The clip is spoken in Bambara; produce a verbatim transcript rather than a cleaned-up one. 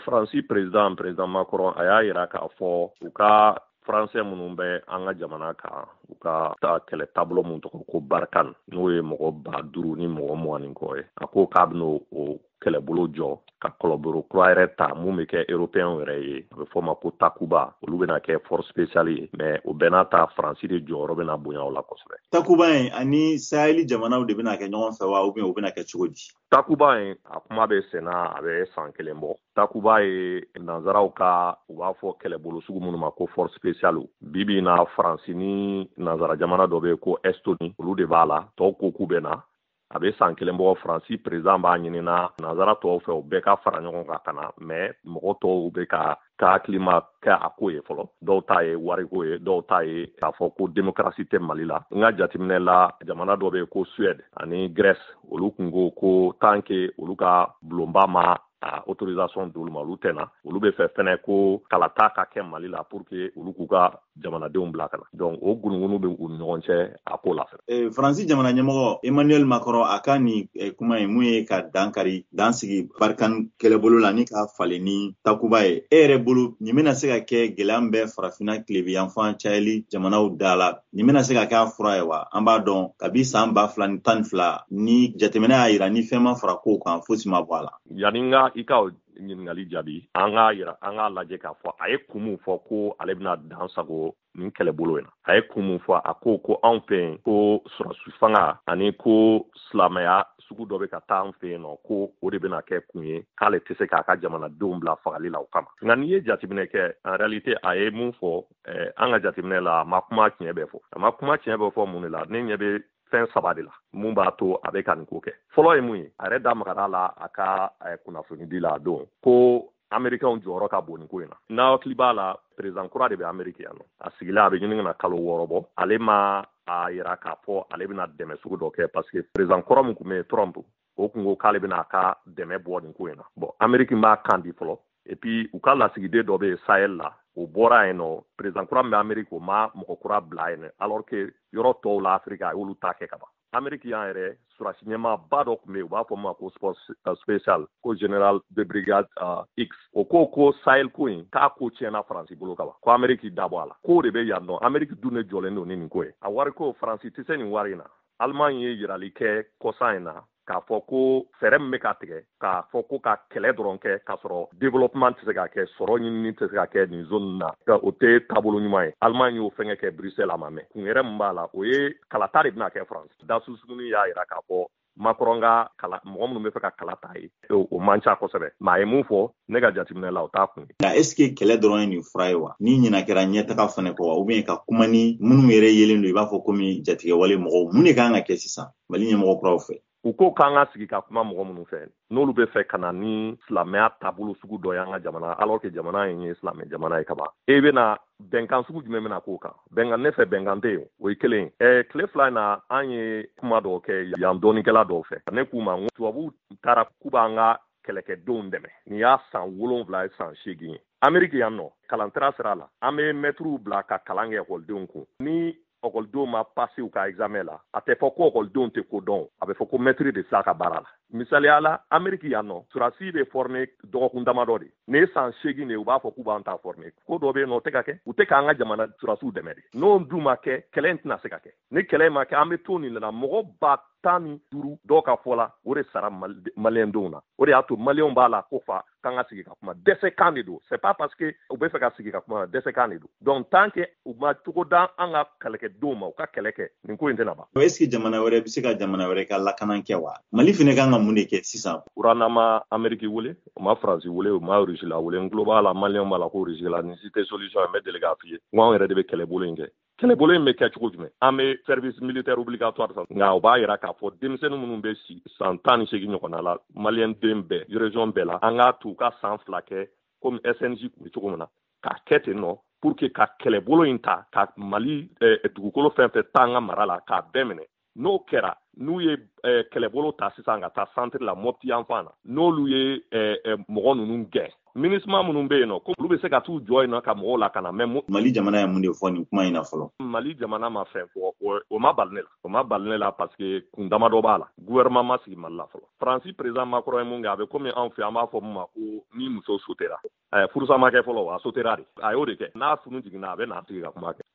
Faransi président président Macron a y'a yira k'a fɔ u ka Français minnu bɛ an ka jamana kan u ka ta kɛlɛ taabolo mun tɔgɔ ko Barkhane n'o ye mɔgɔ ba duuru ni mɔgɔ mugan ni kɔ ye a ko k'a bɛna o kɛlɛbolo jɔ ka kɔlɔboro kura yɛrɛ ta mun bɛ kɛ européen yɛrɛ ye a bɛ fɔ ma ko Takuba olu bɛna kɛ force spéciale ye mais o bɛɛ n'a ta Faransi de jɔyɔrɔ bɛna bonya o la kosɛbɛ. Takuba in ani Saheli jamanaw de bɛna kɛ ɲɔgɔn fɛ wa ou bien o bɛna kɛ cogo di? Takuba in a kuma bɛ senna a bɛ san kelen bɔ. Takuba ye nanzaraw ka u b'a fɔ kɛlɛbolo sugu minnu ma ko force spéciale bi bi na Faransi ni nanzara jamana dɔ bɛ ko Estonie olu de b'a la tɔw ko k'u bɛ na a bɛ san kelen bɔ Faransi président b'a ɲinina nanzara tɔw fɛ u bɛɛ ka fara ɲɔgɔn kan ka na mais mɔgɔ tɔw bɛ ka ka hakilima kɛ a ko ye fɔlɔ dɔw ta ye wariko ye dɔw ta ye k'a fɔ ko démocratie tɛ Mali la n ka jateminɛ la jamana dɔ bɛ ko Suède ani Grèce olu kun ko ko tant que olu ka bulonba ma a autorisation d'olu ma olu tɛ na olu bɛ fɛ fɛnɛ ko kalata ka kɛ Mali la pour que olu k'u ka jamanadenw bila ka na donc o gunugunu bɛ u ni ɲɔgɔn cɛ a ko la fɛ. Faransi jamana ɲɛmɔgɔ Emmanuel Macron a ka ni kuma ye mun ye ka dankari dansigi Barkhane kɛlɛbolo la ni ka falen ni Takuba ye e yɛrɛ bolo nin bɛna se ka kɛ gɛlɛya min bɛ farafinna tilebin yanfan cayali jamanaw da la nin bɛna se ka kɛ a fura ye wa an b'a dɔn kabi san ba fila ni tan ni fila ni jateminɛ y'a yira ni fɛn ma fara kow kan fosi ma bɔ a la. Yani n ka i ka ɲininkali jaabi an k'a yira an k'a lajɛ k'a fɔ a ye kun mun fɔ ko ale bɛna dan sago nin kɛlɛbolo in na a ye kun mun fɔ a ko ko anw fɛ yen ko sɔrɔsi fanga ani ko silamɛya sugu dɔ bɛ ka taa an fɛ yen nɔ ko o de bɛna kɛ kun ye k'ale tɛ se k'a ka jamanadenw bila fagali la o kama nka n'i ye jateminɛ kɛ en réalité a ye mun fɔ an ka jateminɛ la a ma kuma tiɲɛ bɛɛ fɔ a ma kuma tiɲɛ bɛɛ fɔ mun de la ne ɲɛ bɛ fɛn saba de la mun b'a to a bɛ ka nin ko kɛ fɔlɔ ye mun ye a yɛrɛ da magara la a ka kunnafoni di la a don ko Américains jɔyɔrɔ ka bon nin ko in na n'aw hakili b'a la président kura de bɛ Amérique yan nɔ a sigilen a bɛ ɲini ka kalo wɔɔrɔ bɔ ale ma a yira k'a fɔ ale bɛna dɛmɛ sugu dɔ kɛ parce que président kura min tun bɛ yen Trump o kun ko k'ale bɛna a ka dɛmɛ bɔ nin ko in na bon Amérique b'a kan di fɔlɔ et puis u ka lasigiden dɔ bɛ yen Sahel la o bɔra yen nɔ président kura min bɛ Amérique o ma mɔgɔ kura bila yen alors que yɔrɔ tɔw la Afrique a y'olu ta kɛ ka ban Amérique y'an yɛrɛ surasi ɲɛmaaba dɔ tun bɛ yen u b'a fɔ ma ko sport spécial ko général de brigade uh, X o ko ko Sahel ko in k'a ko tiɲɛna Faransi bolo ka ban ko Amérique dabɔ a la ko de bɛ yan nɔ Amérique dun de jɔlen don ni nin ko ye a wari ko Faransi tɛ se nin wari in na Allemagne ye yirali kɛ kɔsan in na k'a fɔ ko fɛɛrɛ min bɛ ka tigɛ k'a fɔ ko ka kɛlɛ dɔrɔn kɛ k'a sɔrɔ développement tɛ se ka kɛ sɔrɔ ɲinini tɛ se ka kɛ nin zone na o tɛ taabolo ɲuman ye Allemagne y'o fɛngɛ kɛ Bruxelles a ma mɛn kun yɛrɛ min b'a la o ye kalata de bɛna kɛ France dasusuguni y'a yira k'a fɔ Macron ka kala mɔgɔ minnu bɛ fɛ ka kala ta ye o man ca kosɛbɛ mais a ye mun fɔ ne ka jateminɛ la o t'a kun ye. Est ce que kɛlɛ dɔrɔn ye nin fura ye wa ni ɲina kɛra ɲɛtaga fana kɔ wa ou bien ka kuma ni minnu yɛrɛ yelen don i b'a fɔ komi jatigɛwale mɔgɔw mun de kan ka kɛ sisan Mali ɲɛmɔgɔ kuraw fɛ u ko k'an ka sigi ka kuma mɔgɔ minnu fɛ n'olu bɛ fɛ ka na ni silamɛya taabolo sugu dɔ ye an ka jamana alors que jamana in ye silamɛ jamana ye ka ban e bɛna bɛnkan sugu jumɛn bɛna k'o kan bɛnkan ne fɛ bɛnkan tɛ yen o ye kelen ye tile fila in na an ye kuma dɔw kɛ yan dɔɔnikɛla dɔw fɛ ne k'u ma tubabuw taara k'u b'an ka kɛlɛkɛdenw dɛmɛ nin y'a san wolonwula ye san seegin ye Amérique yan nɔ kalantira sira la an bɛ mɛtiriw bila ka kalan kɛ ekɔlidenw kun ni ekɔlidenw ma pase u ka examen la a tɛ fɔ ko ekɔlidenw tɛ ko dɔn a bɛ fɔ ko mɛtiri de sila ka baara la misaliya la Amérique yan nɔ surasi bɛ former dɔgɔkun damadɔ de ne ye san seegin de u b'a fɔ k'u b'an ta former ko dɔ bɛ yen nɔ o tɛ ka kɛ u tɛ k'an ka jamana surasiw dɛmɛ de n'o dun ma kɛ kɛlɛ in tɛna se ka kɛ ni kɛlɛ in ma kɛ an bɛ to nin la mɔgɔ ba tan ni duuru dɔw ka fɔ la o de sara maliyɛndenw na o de y'a to maliyɛnw b'a la ko fa k'an ka sigi ka kuma dɛsɛkan de don c'est pas parce que u bɛ fɛ ka sigi ka kuma dɛsɛkan de don donc tant que u ma cogo da an ka kɛlɛkɛdenw ma u ka kɛlɛ kɛ nin ko in tɛna ban. Est ce que jamana wɛrɛ bɛ se ka jamana wɛrɛ ka lakanan kɛ wa Mali fana kan ka mun de kɛ sisan. Urana ma Amérique wele o ma Faransi wele o ma Russie la wele n tulo b'a la maliyɛnw b'a la ko Russie la nin si tɛ solution ye n bɛ deli k'a f'i ye n ko anw yɛrɛ de bɛ kɛlɛbolo in kɛ kɛlɛbolo in bɛ kɛ cogo jumɛn an bɛ service militaire obligatoire san nka o b'a yira k'a fɔ denmisɛnnin minnu bɛ si san tan ni seegin ɲɔgɔnna la maliyɛnden bɛɛ région bɛɛ la an k'a t'u ka san fila kɛ komi S N J tun bɛ cogo min na k'a kɛ ten nɔ pour que ka kɛlɛbolo in ta ka Mali dugukolo fɛn fɛn ta an ka mara la k'a bɛɛ minɛ n'o kɛra n'u ye kɛlɛbolo ta sisan ka taa centre la Mopti yan fan na n'olu ye mɔgɔ ninnu gɛn MINUSMA minnu bɛ yen nɔ ko olu bɛ se ka t'u jɔ yen nɔ ka mɔgɔw lakana mais Mali jamana ye mun de fɔ nin kuma in na fɔlɔ Mali jamana ma fɛn fɔ o o ma bali ne la o ma bali ne la parce que kun dama dɔ b'a la gouvernement ma sigi Mali la fɔlɔ Faransi président Macron ye mun kɛ a bɛ komi anw fɛ an b'a fɔ mun ma ko ni muso sotera furusa ma kɛ fɔlɔ a sotera de a y'o de kɛ n'a funu jiginna a bɛ n'a sigi ka kuma kɛ